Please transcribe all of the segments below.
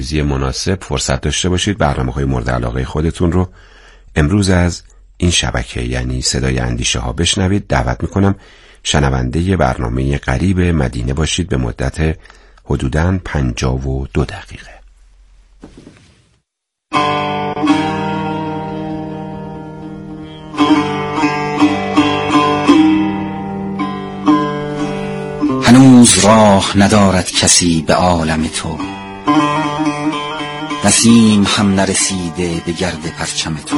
مناسب فرصت داشته باشید برنامه‌های مورد علاقه خودتون رو امروز از این شبکه یعنی صدای اندیشه ها بشنوید. دعوت میکنم شنونده برنامه قریب مدینه باشید به مدت حدوداً 52 دقیقه. هنوز راه ندارد کسی به عالم تو، نسیم هم نرسیده به گرد پرچم تو.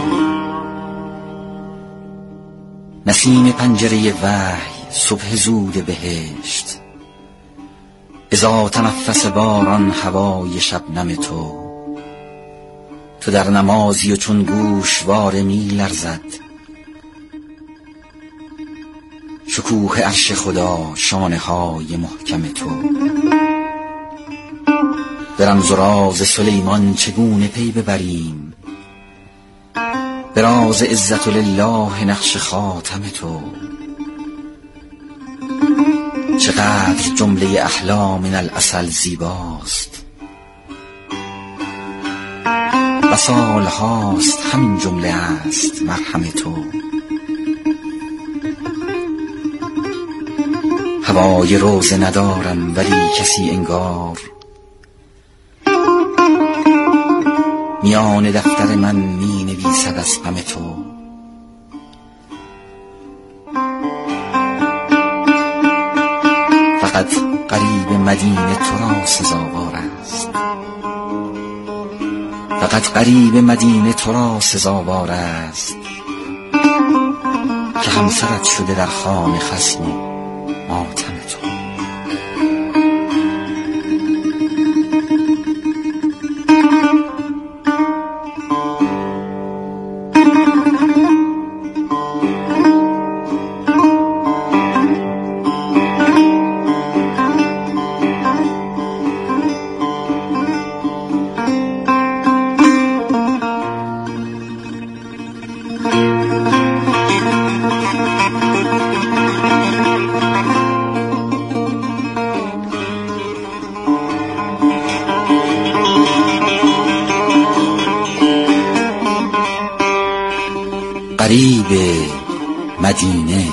نسیم پنجره وحی صبح زود بهشت، اذا تنفس باران هوای شبنم تو. تو در نمازی و چون گوشواره می لرزد، شکوه عرش خدا شانه های محکم تو. به رمز و راز سلیمان چگونه پی ببریم، به راز عزت لله نقش خاتم تو. چقدر جمله احلام من العسل زیباست، و سال هاست همین جمله است مرهم تو. هوای روزه ندارم ولی کسی انگار میان دفتر من می نویسد از غم تو. فقط غریب مدینه تو را سزاوار است، فقط غریب مدینه تو را سزاوار است که همسرت شده در خانه خصم و ماتم تو. غریب مدینه.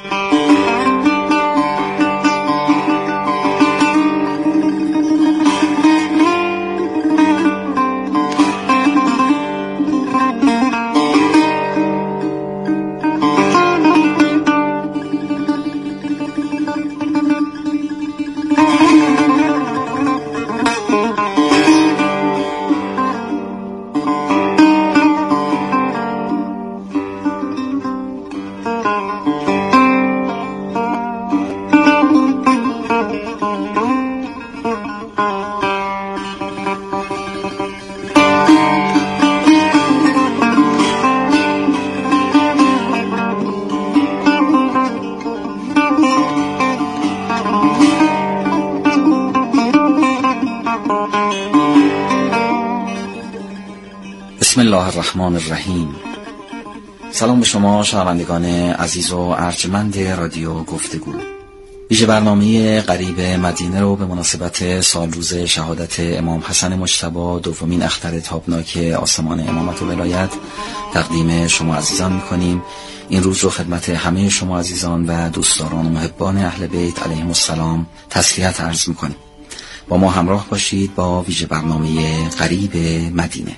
بسم الله الرحمن الرحیم. سلام به شما شنوندگان عزیز و ارجمند رادیو گفتگو. ویژه برنامه قریب مدینه رو به مناسبت سالروز شهادت امام حسن مجتبی دومین اختر تابناک آسمان امامت و ولایت تقدیم شما عزیزان می‌کنیم. این روز رو خدمت همه شما عزیزان و دوستداران و محبان اهل بیت علیهم السلام تسلیت عرض می‌کنیم. با ما همراه باشید با ویژه برنامه قریب مدینه.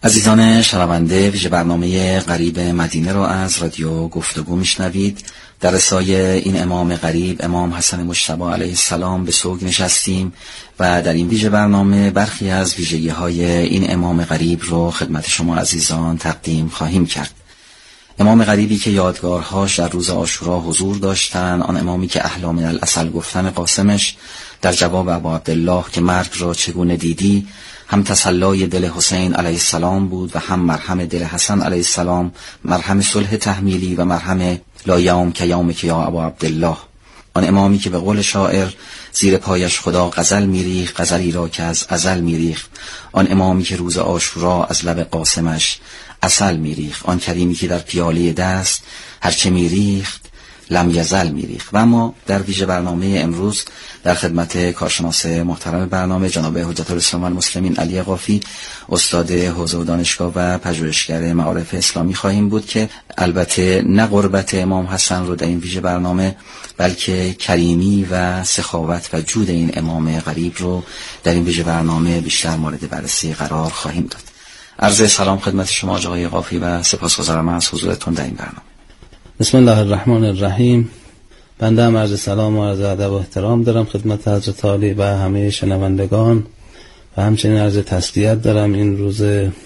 عزیزان شنونده، ویژه برنامه غریب مدینه را از رادیو گفتگو میشنوید. در رسای این امام غریب، امام حسن مجتبی علیه السلام، به سوگ نشستیم و در این ویژه برنامه برخی از ویژگی‌های این امام غریب رو خدمت شما عزیزان تقدیم خواهیم کرد. امام غریبی که یادگارهاش در روز عاشورا حضور داشتن، آن امامی که احلی من العسل گفتن قاسمش در جواب ابا عبدالله که مرگ را چگونه دیدی هم تسلای دل حسین علیه السلام بود و هم مرهم دل حسن علیه السلام، مرهم صلح تحمیلی و مرهم لا یوم که یومک یا ابا عبدالله. آن امامی که به قول شاعر زیر پایش خدا غزل میریخت، غزلی را که از ازل میریخت. آن امامی که روز عاشورا از لب قاسمش عسل میریخت. آن کریمی که در پیاله دست هرچه میریخت لم یزل میریخت. و اما در ویژه برنامه امروز در خدمت کارشناس محترم برنامه جناب حجت الاسلام والمسلمین علی قافی، استاد حوزه و دانشگاه و پژوهشگر معارف اسلامی خواهیم بود که البته نه قربت امام حسن رو در این ویژه برنامه بلکه کریمی و سخاوت و جود این امام غریب رو در این ویژه برنامه بیشتر مورد بررسی قرار خواهیم داد. عرض سلام خدمت شما آقای قافی و سپاسگزارم از حضورتون در این برنامه. بسم الله الرحمن الرحیم. بنده هم عرض سلام و عرض ادب و احترام دارم خدمت حضرت عالی و همه شنوندگان و همچنین عرض تسلیت دارم این روز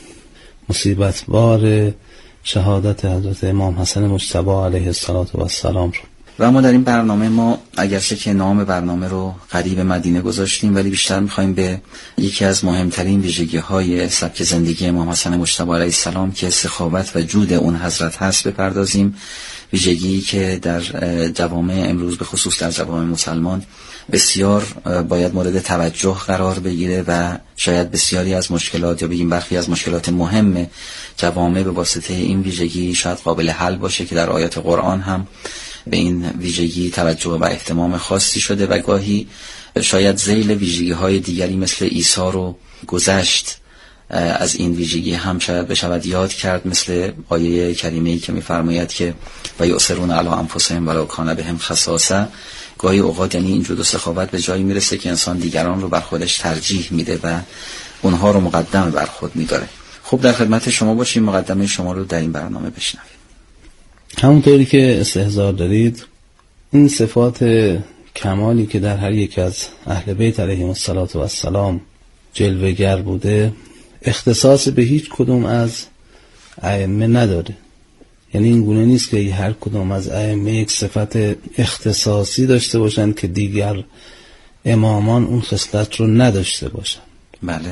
مصیبت بار شهادت حضرت امام حسن مجتبی علیه السلام رو. و اما در این برنامه ما اگرچه که نام برنامه رو غریب مدینه گذاشتیم ولی بیشتر می‌خوایم به یکی از مهمترین ویژگی‌های سبک زندگی امام حسن مجتبی علیه السلام که سخاوت و جود اون حضرت هست بپردازیم. ویژگی که در جوامع امروز به خصوص در جوامع مسلمان بسیار باید مورد توجه قرار بگیره و شاید بسیاری از مشکلات یا بگیم برخی از مشکلات مهم جوامع به واسطه این ویژگی شاید قابل حل باشه که در آیات قرآن هم به این ویژگی توجه و اهتمام خاصی شده و گاهی شاید ذیل ویژگی‌های دیگری مثل عیسی رو گذشت از این ویژگی هم شاید بشود یاد کرد، مثل آیه کریمه‌ای که می‌فرماید که و یؤثرون علی انفسهم ولو کان بهم خصاصه. گاهی اوقات یعنی این جود و سخاوت به جایی میرسه که انسان دیگران رو بر خودش ترجیح میده و اونها رو مقدم بر خود می‌داره. خب در خدمت شما باشیم، مقدمه شما رو در این برنامه بشنویم. همونطوری که استحضار دارید این صفات کمالی که در هر یک از اهل بیت علیهم السلام جلوه‌گر بوده اختصاص به هیچ کدوم از ائمه نداره. یعنی این گونه نیست که هر کدوم از ائمه یک صفت اختصاصی داشته باشند که دیگر امامان اون خصلت رو نداشته باشند. بله.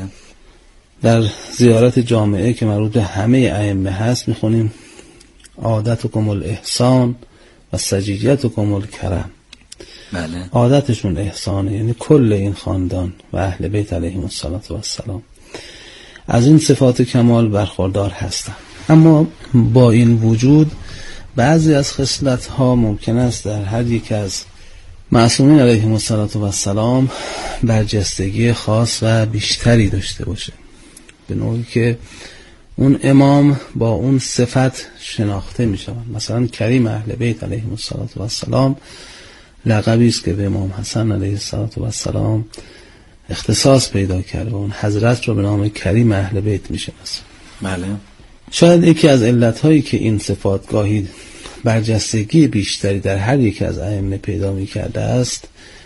در زیارت جامعه که مربوط به همه ائمه هست میخونیم عادتکم الاحسان و سجیتکم الکرم. بله. عادتشون احسانه، یعنی کل این خاندان و اهل بیت علیهم السلام از این صفات کمال برخوردار هستند. اما با این وجود بعضی از خصلت‌ها ممکن است در هر یک از معصومین علیهم السلام برجستگی خاص و بیشتری داشته باشه، به نوعی که اون امام با اون صفت شناخته می شود. مثلا کریم اهل بیت علیهم السلام لقبی است که به امام حسن علیه السلام اختصاص پیدا کرده و اون حضرت رو به نام کریم اهل بیت می شناسه. بله. شاید یکی از علتهایی که این صفات گاهی برجستگی بیشتری در هر یک از ائمه پیدا می کرده است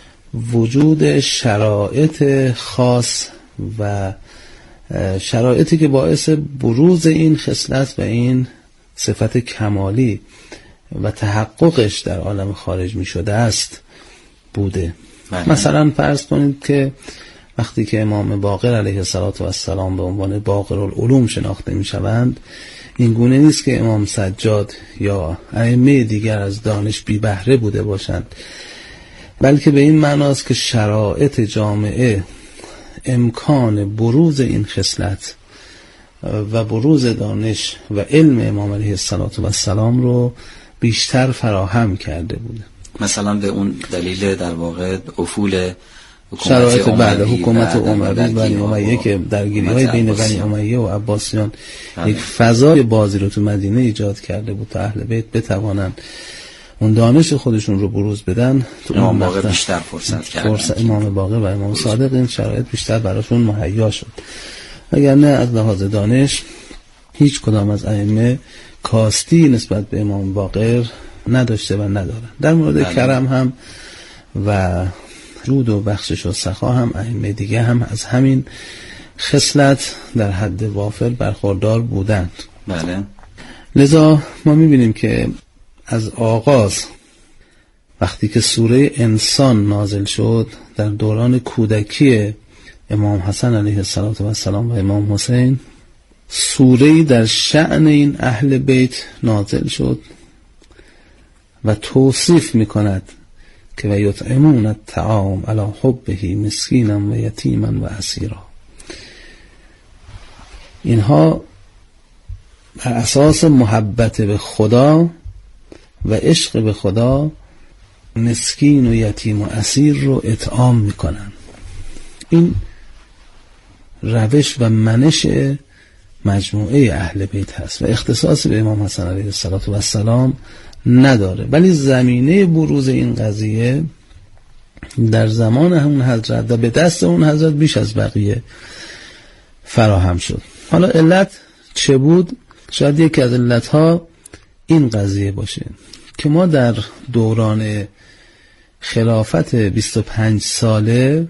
وجود شرایط خاص و شرایطی که باعث بروز این خصلت و این صفت کمالی و تحققش در عالم خارج می شده است بوده. مثلا فرض کنید که وقتی که امام باقر علیه السلام به عنوان باقر العلوم شناخته می شوند، این گونه نیست که امام سجاد یا ائمه دیگر از دانش بی بهره بوده باشند، بلکه به این معناست که شرایط جامعه امکان بروز این خصلت و بروز دانش و علم امام علیه السلام رو بیشتر فراهم کرده بوده. مثلا به اون دلیل در واقع افول شرایط بعد حکومت عموی بنی امیه که درگیری‌های بین بنی امیه و عباسیان یک فضای بازی رو تو مدینه ایجاد کرده بود تا اهل بیت بتوانند اون دانش خودشون رو بروز بدن. تو امام باقر بیشتر فرصت کردن. امام باقر و امام صادق این شرایط بیشتر براشون مهیا شد، وگرنه از لحاظ دانش هیچ کدام از ائمه کاستی نسبت به امام باقر نداشته و ندارن. در مورد کرم هم و جود و بخشش و سخا هم ائمه دیگه هم از همین خصلت در حد وافر برخوردار بودند. بله. لذا ما میبینیم که از آغاز وقتی که سوره انسان نازل شد در دوران کودکی امام حسن علیه السلام و امام حسین، سوره‌ای در شأن این اهل بیت نازل شد و توصیف میکند که و یطعمون الطعام علی حبه مسکینا و یتیما و اسیرا. اینها بر اساس محبت به خدا و عشق به خدا مسکین و یتیم و اسیر رو اطعام میکنن. این روش و منش مجموعه اهل بیت هست و اختصاص به امام حسن علیه السلام نداره، ولی زمینه بروز این قضیه در زمان همون حضرت و به دست اون حضرت بیش از بقیه فراهم شد. حالا علت چه بود؟ شاید یکی از علتها این قضیه باشه که ما در دوران خلافت 25 ساله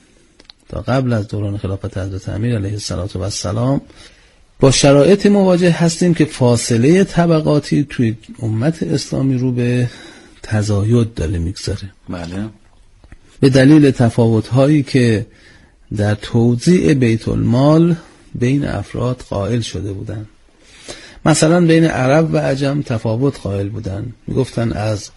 تا قبل از دوران خلافت حضرت امیر علیه السلام با شرایط مواجه هستیم که فاصله طبقاتی توی امت اسلامی رو به تزاید داره میگذاره. بله. به دلیل تفاوت‌هایی که در توزیع بیت المال بین افراد قائل شده بودن. مثلا بین عرب و عجم تفاوت قائل بودن، میگفتن از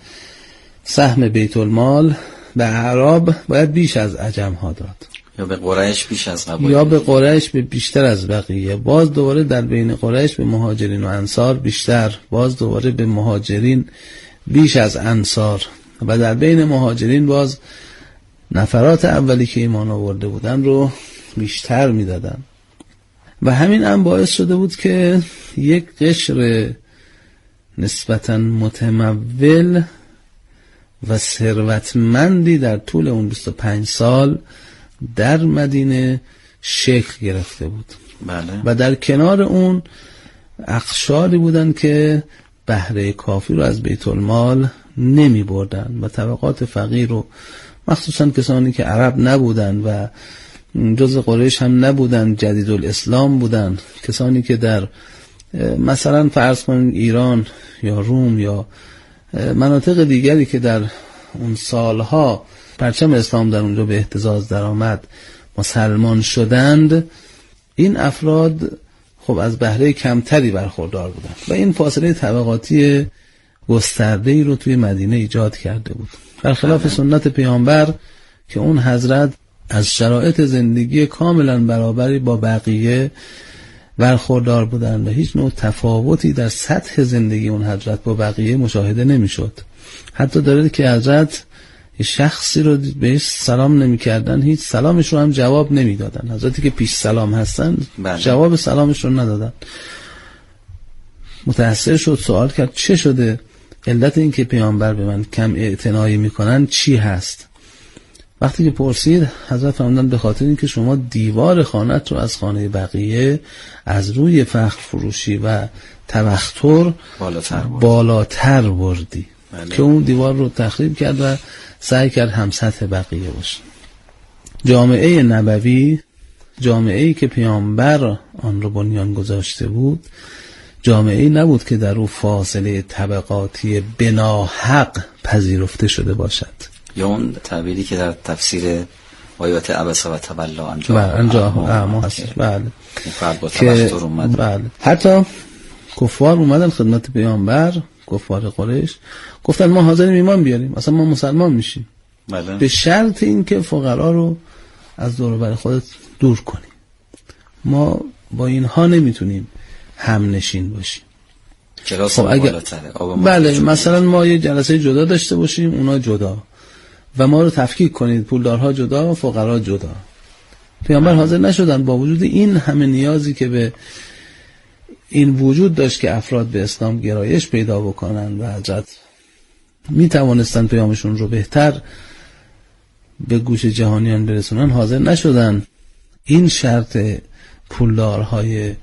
سهم بیت المال به اعراب باید بیش از عجم ها داد، یا به قریش بیش از قبایل، یا به قریش به بیشتر از بقیه، باز دوباره در بین قریش به مهاجرین و انصار بیشتر، باز دوباره به مهاجرین بیش از انصار، و در بین مهاجرین باز نفرات اولی که ایمان آورده بودن رو بیشتر میدادن. و همین هم باعث شده بود که یک قشر نسبتاً متمول و ثروتمندی در طول اون 25 سال در مدینه شکل گرفته بود. بله. و در کنار اون اقشاری بودن که بهره کافی رو از بیت المال نمی بردن و طبقات فقیر رو، مخصوصا کسانی که عرب نبودن و جز قریش هم نبودن، جدید الاسلام بودن، کسانی که در مثلا فرض کنید ایران یا روم یا مناطق دیگری که در اون سالها پرچم اسلام در اونجا به اهتزاز در آمد مسلمان شدند، این افراد خب از بهره کمتری برخوردار بودند و این فاصله طبقاتی گسترده‌ای رو توی مدینه ایجاد کرده بود، برخلاف سنت پیامبر که اون حضرت از شرایط زندگی کاملا برابری با بقیه برخوردار بودند و هیچ نوع تفاوتی در سطح زندگی اون حضرت با بقیه مشاهده نمیشد. حتی داره که حضرت شخصی رو بهش سلام نمی کردن، هیچ سلامش رو هم جواب نمی دادن. حضرتی که پیش سلام هستن جواب سلامش رو ندادن. متأثر شد، سوال کرد چه شده؟ علت این که پیامبر به من کم اعتنایی میکنن چی هست؟ وقتی که پرسید، حضرت فرمودند به خاطر اینکه شما دیوار خانت رو از خانه بقیه از روی فخر فروشی و تبختر بالاتر بردی. که اون دیوار رو تخریب کرد و سعی کرد هم سطح بقیه باشه. جامعه نبوی، جامعه‌ای که پیامبر آن رو بنیان گذاشته بود، جامعه‌ای نبود که در او فاصله طبقاتی بناحق پذیرفته شده باشد. یا اون تعبیری که در تفسیر آیات عبس و تولی انجا هست. بله. فرد با تبختر اومد. بله. حتی کفار اومدن خدمت پیامبر، کفار قریش، گفتن ما حاضریم ایمان بیاریم، اصلا ما مسلمان میشیم. بله. به شرط این که فقرا رو از دور و بر خودت دور کنی. ما با اینها نمیتونیم هم نشین باشیم. خب اگر بله مثلا ما یه جلسه جدا داشته باشیم، اونا جدا، و ما رو تفکیک کنید، پولدارها جدا و فقرا جدا. پیامبر حاضر نشدن با وجود این همه نیازی که به این وجود داشت که افراد به اسلام گرایش پیدا بکنن و حضرت می توانستن پیامشون رو بهتر به گوش جهانیان برسونن، حاضر نشدن این شرط پولدارهای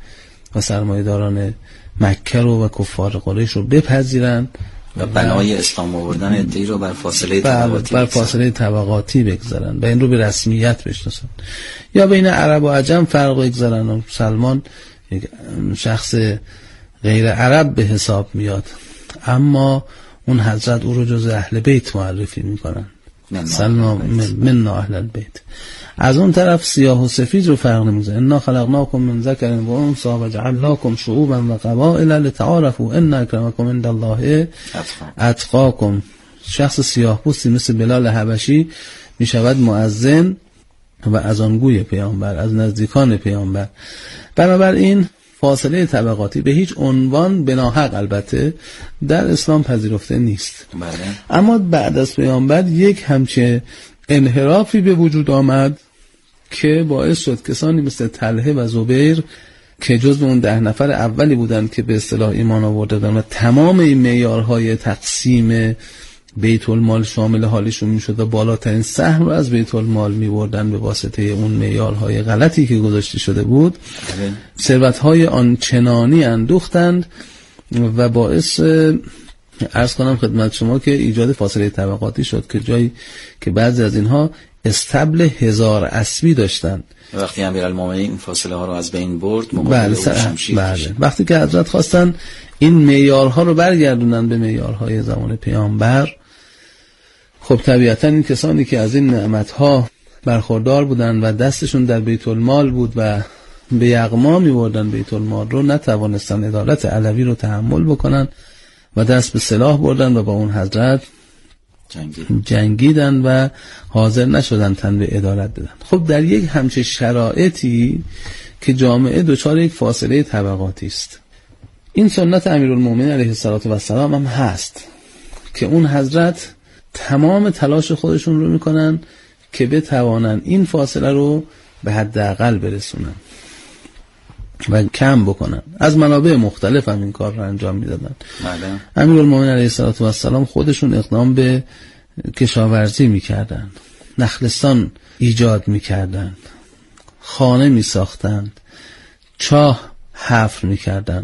و سرمایه‌داران مکه رو و کفار قریش رو بپذیرن و بنای اسلام آوردن ادعی رو بر فاصله طبقاتی بر فاصله طبقاتی بگذارن و این رو به رسمیت بشناسن. یا بین عرب و عجم فرق بگذارن و سلمان یک شخص غیر عرب به حساب میاد، اما اون حضرت او رو جز اهل بیت معرفی میکنن، سلمان من اهل البیت. از اون طرف سیاه و سفید رو فرق نمیذاره. انا خلقناکم من ذکر و انثی و جعلناکم شعوبا و قبائل لتعارفوا ان اکرمکم عند الله اتقاکم. شخص سیاه پوستی مثل بلال حبشی میشود مؤذن و اذانگوی پیامبر، از نزدیکان پیامبر. بنابراین فاصله طبقاتی به هیچ عنوان بناحق البته در اسلام پذیرفته نیست. اما بعد از پیامبر یک همچه انحرافی به وجود آمد که باعث شد کسانی مثل طلحه و زبیر که جزو اون 10 نفر اولی بودند که به اصطلاح ایمان آورده بودند و تمام این معیارهای تقسیم بیت المال شامل حالشون میشد و بالاترین سهم رو از بیت المال میبردن به واسطه اون معیارهای غلطی که گذاشته شده بود، ثروت‌های آنچنانی اندوختند و باعث عرض کنم خدمت شما که ایجاد فاصله طبقاتی شد که جایی که بعضی از اینها استبل 1000 اسبی داشتن. وقتی امیرالمومنین این فاصله ها رو از بین برد بله. وقتی که حضرت خواستن این معیارها رو برگردونن به معیارهای زمان پیامبر، خب طبیعتا این کسانی که از این نعمتها برخوردار بودن و دستشون در بیت المال بود و به یغما می‌بردن بیت المال رو، نتوانستن عدالت علوی رو تحمل بکنن و دست به سلاح بردن و با اون حضرت جنگیدن و حاضر نشدن تن به عدالت بدن. خب در یک همچه شرایطی که جامعه دچار یک فاصله طبقاتی است، این سنت امیرالمومنین علیه السلام هم هست که اون حضرت تمام تلاش خودشون رو میکنن که بتوانن این فاصله رو به حداقل برسونن و کم بکنن. از منابع مختلف هم این کار رو انجام میدادن. امیرالمومنین علیه السلام خودشون اقدام به کشاورزی میکردن، نخلستان ایجاد میکردن، خانه میساختند، چاه حفر میکردن.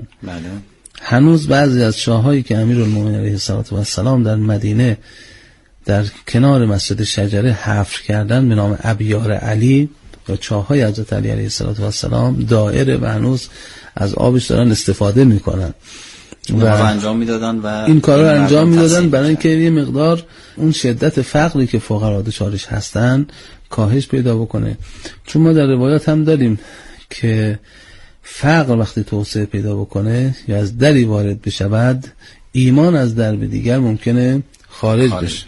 هنوز بعضی از چاهایی که امیرالمومنین علیه السلام در مدینه در کنار مسجد شجره حفر کردن به نام ابیار علی و چاهای حضرت علی علیه السلام دائره و هنوز از آبش دارن استفاده میکنن و انجام میدادن و این کار رو انجام میدادن برای اینکه یه مقدار اون شدت فقری که فقرا دچارش هستن کاهش پیدا بکنه. چون ما در روایات هم داریم که فقر وقتی توسعه پیدا بکنه یا از دری وارد بشود، ایمان از درب دیگر ممکنه خارج بشه.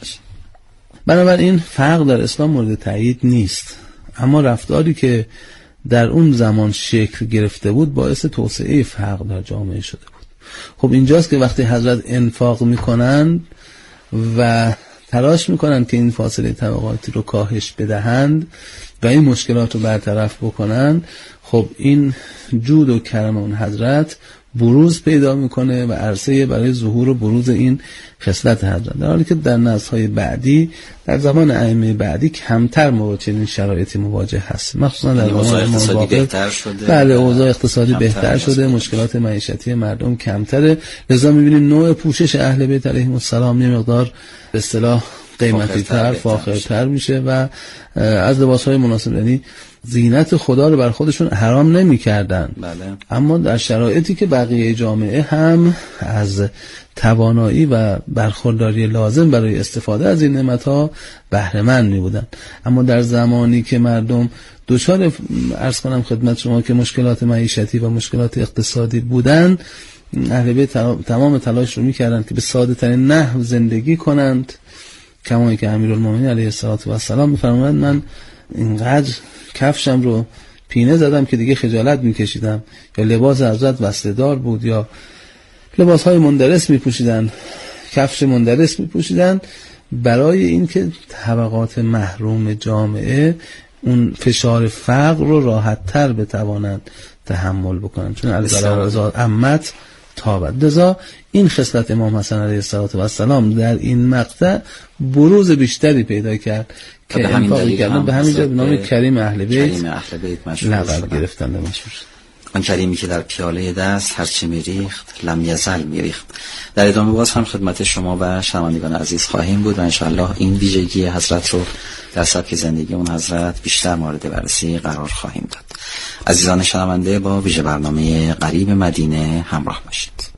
بنابراین فقر در اسلام مورد تایید نیست، اما رفتاری که در اون زمان شکل گرفته بود باعث توسعه فقر در جامعه شده بود. خب اینجاست که وقتی حضرت انفاق میکنن و تلاش میکنن که این فاصله طبقاتی رو کاهش بدهند و این مشکلات رو برطرف بکنن، خب این جود و کرم اون حضرت بروز پیدا میکنه و عرصه برای ظهور و بروز این خصلت حضرت، در حالی که در نسل‌های بعدی در زمان ائمه بعدی کمتر با چنین شرایطی مواجه هست، مخصوصا در اوضاع اقتصادی بهتر شده. بله، اوضاع اقتصادی بهتر شده، مشکلات معیشتی مردم کمتره، لذا میبینیم نوع پوشش اهل بیت علیهم السلام یه مقدار به اصطلاح قیمتی تر، فاخرتر میشه و از لباس‌های مناسب، یعنی زینت خدا رو بر خودشون حرام نمی کردن. اما در شرایطی که بقیه جامعه هم از توانایی و برخورداری لازم برای استفاده از این نعمت‌ها بهره مند می بودن. اما در زمانی که مردم دچار عرض کنم خدمت شما که مشکلات معیشتی و مشکلات اقتصادی بودند، اهل بیت تمام تلاش رو می کردن که به ساده ترین نحو زندگی کنند، کمایی که امیرالمومنین علیه السلام می‌فرمایند من اینقدر کفشم رو پینه زدم که دیگه خجالت میکشیدم، یا لباس حضرت وصله‌دار بود یا لباس‌های مندرس میپوشیدن، کفش مندرس میپوشیدن، برای اینکه طبقات محروم جامعه اون فشار فقر رو راحت‌تر بتوانند تحمل بکنن، چون البلاغ عمت تابد. لذا این خصلت امام حسن علیه السلام در این مقطع بروز بیشتری پیدا کرد که انفاق کردن به همین جا به نام کریم اهل بیت لقب گرفتن. آن کریمی که در پیاله دست هرچه میریخت لم یزل میریخت. در ادامه باز هم خدمت شما و شنوندگان عزیز خواهیم بود و انشاءالله این ویژگی حضرت رو در سبک زندگی اون حضرت بیشتر مورد بررسی قرار خواهیم داد. عزیزان شنونده، با ویژه برنامه غریب مدینه همراه باشید.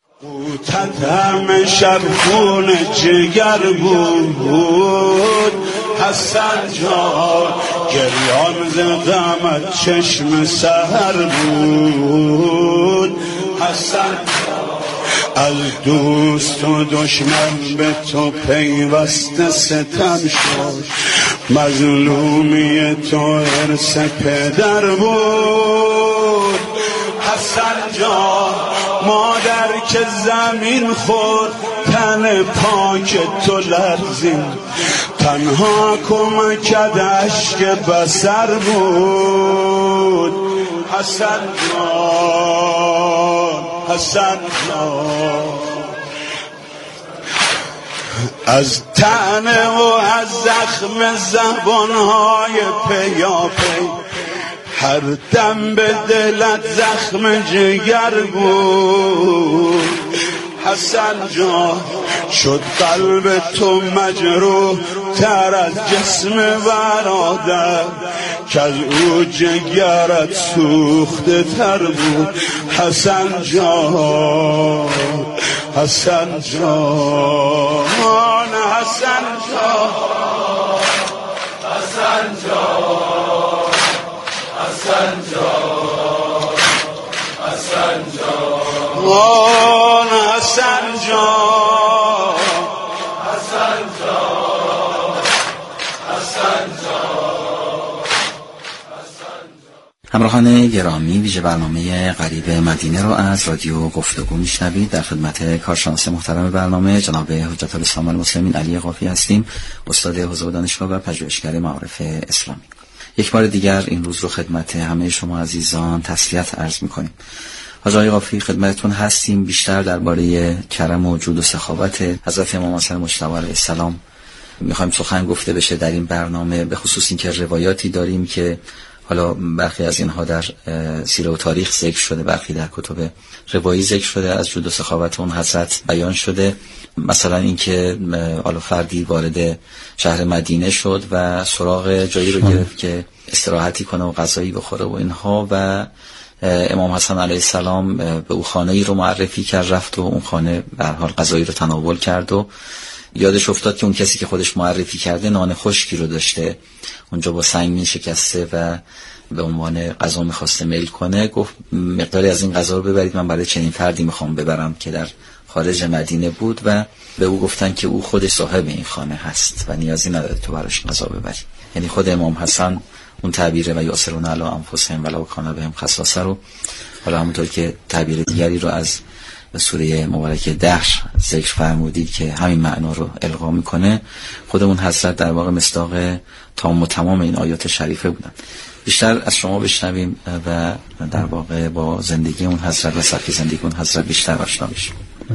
تدهم شب خون جگر بود حسن جان، گریان زدمت چشم سهر بود حسن جان. از دوست و دشمن به تو پیوسته ستم شد، مظلومی تو ارث پدر بود حسن جان. مادر که زمین خورد تن پاک تو لرزید، تنها کمکت اشک بصر بود حسن جان. حسن جان از طعنه و از زخم زبانهای پیاپی، هر دم به دلت زخم جگر بود حسن جان. شد قلب تو مجروح تر از جسم برادر، که از او جگرت سوخته تر بود حسن جان. حسن جان حسن جان حسن جان حسن جان حسن جان حسن جان حسن جان حسن جان. همراهان گرامی، ویژه برنامه غریب مدینه رو از رادیو گفتگو میشنوید. در خدمت کارشناس محترم برنامه جناب حجت الاسلام المسلمین علی قافی هستیم، استاد حوزه دانشگاه و پژوهشگر معارف اسلامی. یک بار دیگر این روز رو خدمت همه شما عزیزان تسلیت عرض میکنیم. حاج آقای قافی خدمتتون هستیم. بیشتر درباره کرم و جود و سخاوت حضرت امام حسن مجتبی علیه السلام میخوایم سخن گفته بشه در این برنامه، به خصوص این که روایاتی داریم که حالا برخی از اینها در سیره و تاریخ ذکر شده، برخی در کتب روایی ذکر شده، از جود و سخاوت اون حضرت بیان شده. مثلا اینکه حالا فردی وارد شهر مدینه شد و سراغ جایی رو گرفت که استراحتی کنه و غذایی بخوره و اینها، و امام حسن علیه السلام به او خانه‌ای رو معرفی کرد، رفت و اون خانه به هر حال غذایی رو تناول کرد و یادش افتاد که اون کسی که خودش معرفی کرده نان خشکی رو داشته اونجا با سنگین شکسته و به عنوان غذا میخواسته میل کنه. گفت مقداری از این غذا رو ببرید، من برای چنین فردی میخوام ببرم که در خارج مدینه بود، و به او گفتن که او خود صاحب این خانه هست و نیازی نداره تو براش غذا ببری. یعنی خود امام حسن اون تعبیر و یاسرون علی انفسهم ولو کان بهم خصاصه رو، حالا همونطور که تعبیر دیگری رو از سوره مبارکه دهر ذکر فرمودید که همین معنا رو القا میکنه، خودمون حضرت در واقع مصداق تام و تمام این آیات شریفه بودن. بیشتر از شما بشنویم و در واقع با زندگی اون حضرت و سبک زندگی اون حضرت بیشتر آشنا بشیم.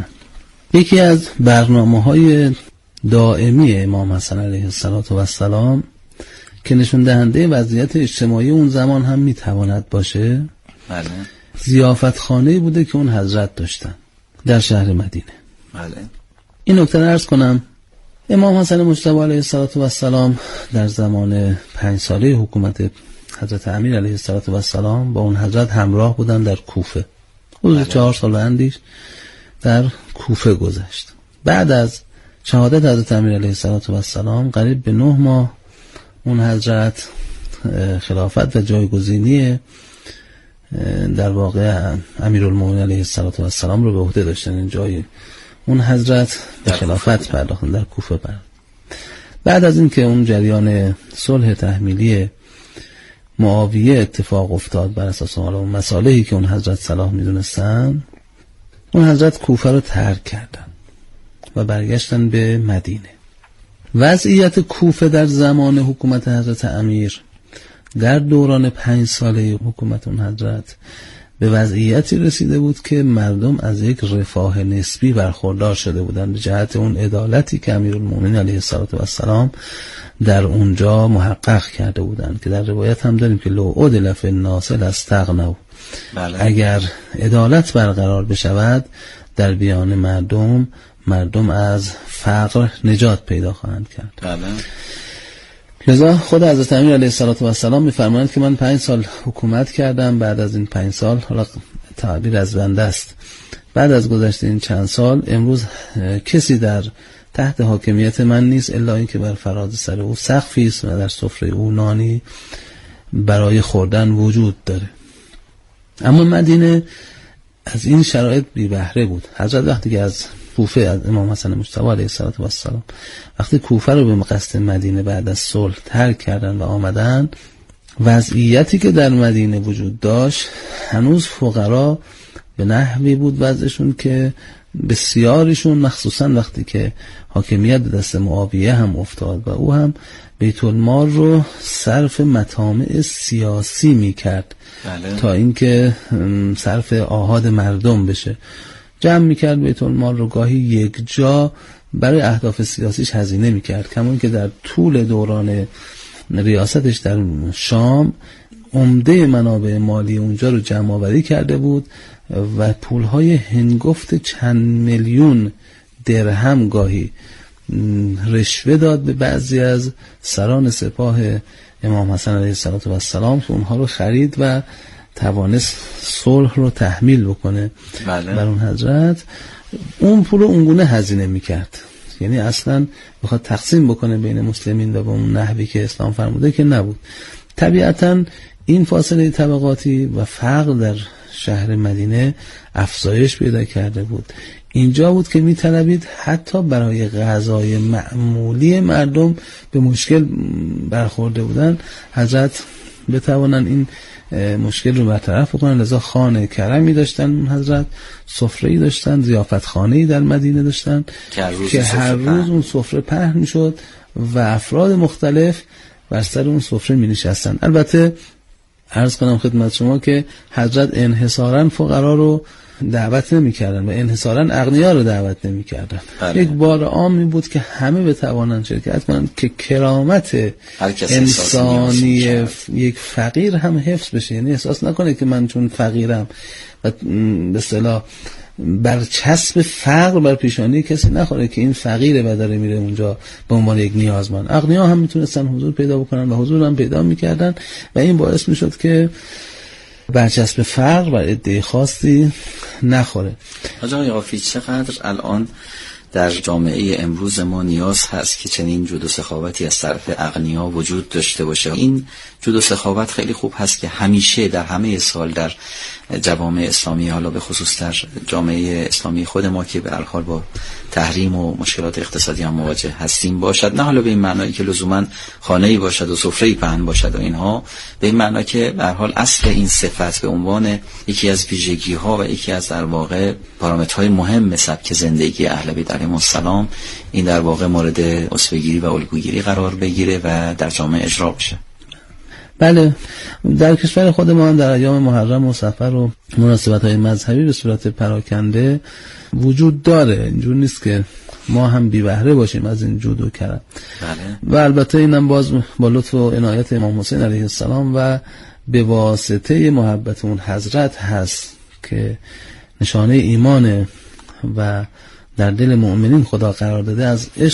یکی از برنامه‌های دائمی امام حسن علیه السلام که نشون دهنده وضعیت اجتماعی اون زمان هم میتواند باشه، بله، ضیافتخانه‌ای بوده که اون حضرت داشتن در شهر مدینه. بله. این نکته رو عرض کنم. امام حسن مجتبی علیه السلام در زمان 5 ساله حکومت حضرت امیر علیه السلام با اون حضرت همراه بودن در کوفه. حدود 4 سال اندیش در کوفه گذشت. بعد از شهادت حضرت امیر علیه السلام قریب به 9 ماه اون حضرت خلافت و جایگزینی در واقع امیرالمومنین علیه السلام رو به عهده داشتن. این جای اون حضرت به خلافت پرداختن در کوفه. بعد از این که اون جریان صلح تحمیلی معاویه اتفاق افتاد بر اساس اون مصالحی که اون حضرت صلاح میدونستن، اون حضرت کوفه رو ترک کردن و برگشتن به مدینه. وضعیت کوفه در زمان حکومت حضرت امیر در دوران 5 ساله حکومت اون حضرت به وضعیتی رسیده بود که مردم از یک رفاه نسبی برخوردار شده بودند به جهت اون عدالتی که امیرالمومنین علیه السلام در اونجا محقق کرده بودند، که در روایت هم داریم که لو عدل فی الناس لاستغنوا. اگر عدالت برقرار بشود در بیان مردم از فقر نجات پیدا خواهند کرد. لذا خود حضرت امیر علیه السلام می‌فرمایند که من 5 سال حکومت کردم، بعد از این 5 سال، حالا تعبیر از بنده است، بعد از گذشته این چند سال امروز کسی در تحت حاکمیت من نیست الا این که بر فراز سر او سقفی است و در سفره او نانی برای خوردن وجود داره. اما مدینه از این شرایط بی بهره بود. حضرت وقتی که از کوفه، از امام حسن مجتبی علیه السلام وقتی کوفه رو به قصد مدینه بعد از صلح ترک کردن و آمدن، وضعیتی که در مدینه وجود داشت هنوز فقرا به نحوی بود وضعشون که بسیاریشون، مخصوصا وقتی که حاکمیت به دست معاویه هم افتاد و او هم بیت المال رو صرف مطامع سیاسی میکرد تا اینکه صرف آحاد مردم بشه، جمع میکرد بیت المال رو، گاهی یک جا برای اهداف سیاسیش هزینه میکرد، کمون که در طول دوران ریاستش در شام عمده منابع مالی اونجا رو جمع آوری کرده بود و پولهای هنگفت چند میلیون درهم گاهی رشوه داد به بعضی از سران سپاه امام حسن علیه السلام که اونها رو خرید و توانست صلح رو تحمیل بکنه بر اون حضرت. اون پول رو اونگونه هزینه میکرد، یعنی اصلا بخواد تقسیم بکنه بین مسلمین و به اون نحوی که اسلام فرموده که نبود. طبیعتاً این فاصله طبقاتی و فقر در شهر مدینه افزایش پیدا کرده بود. اینجا بود که می‌طلبید حتی برای غذای معمولی مردم به مشکل برخورده بودن، حضرت بتوانن این مشکل رو برطرف کنن. لذا خانه کرمی داشتن، حضرت سفره‌ای داشتن، ضیافتخانه‌ای در مدینه داشتن که هر روز اون سفره پهن می‌شد و افراد مختلف بر سر اون سفره می‌نشستن. البته عرض کنم خدمت شما که حضرت انحصاراً فقرا رو دعوت نمی‌کردن و انحصاراً اغنیا رو دعوت نمی‌کردن. یک بار عامی بود که همه بتوانند شرکت کنند که کرامت انسانی یک فقیر هم حفظ بشه، یعنی احساس نکنه که من چون فقیرم و به اصطلاح برچسب فقر بر پیشانی کسی نخوره که این فقیره و داره میره اونجا به عنوان یک نیازمند. اغنیا هم میتونستن حضور پیدا بکنن و حضور هم پیدا میکردن و این باعث میشد که برچسب فقر بر عده خاصی نخوره. آقای عافی، چقدر الان در جامعه امروز ما نیاز هست که چنین جود و سخاوتی از طرف اغنیا وجود داشته باشه. این جود و سخاوت خیلی خوب هست که همیشه در همه سال در جوامع اسلامی، حالا به خصوص در جامعه اسلامی خود ما که به هر حال با تحریم و مشکلات اقتصادی هم مواجه هستیم باشد، نه حالا به این معنایی که لزوما خانه‌ای باشد و سفره‌ای پهن باشد و اینها، به این معنی که به هر حال اصل این صفت به عنوان یکی از ویژگی‌ها و یکی از در واقع پارامترهای مهم سبک زندگی اهل بیت علیهم السلام این در واقع مورد اسوه‌گیری و الگوگیری قرار بگیره و در جامعه اجرا بشه. بله، در کشور خود ما هم در ایام محرم و صفر و مناسبت‌های مذهبی به صورت پراکنده وجود داره. اینجور نیست که ما هم بی بهره باشیم از این جود و کرم. بله. و البته اینم باز با لطف و عنایت امام حسین علیه السلام و به واسطه محبت اون حضرت هست که نشانه ایمان و در دل مؤمنین خدا قرار داده، از